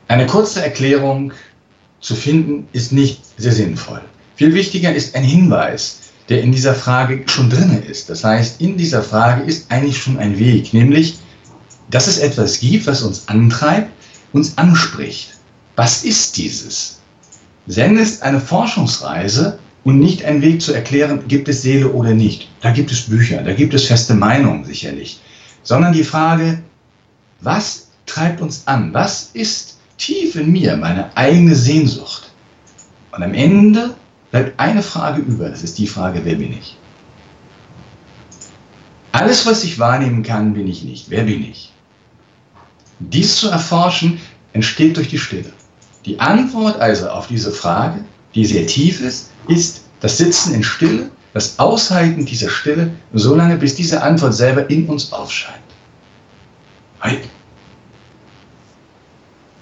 Eine kurze Erklärung zu finden, ist nicht sehr sinnvoll. Viel wichtiger ist ein Hinweis, der in dieser Frage schon drin ist. Das heißt, in dieser Frage ist eigentlich schon ein Weg, nämlich, dass es etwas gibt, was uns antreibt, uns anspricht. Was ist dieses? Zen ist eine Forschungsreise und nicht ein Weg zu erklären, gibt es Seele oder nicht. Da gibt es Bücher, da gibt es feste Meinungen sicherlich. Sondern die Frage, was treibt uns an? Was ist tief in mir meine eigene Sehnsucht? Und am Ende bleibt eine Frage über, das ist die Frage, wer bin ich? Alles, was ich wahrnehmen kann, bin ich nicht. Wer bin ich? Dies zu erforschen, entsteht durch die Stille. Die Antwort also auf diese Frage, die sehr tief ist das Sitzen in Stille, das Aushalten dieser Stille, solange bis diese Antwort selber in uns aufscheint. Hey.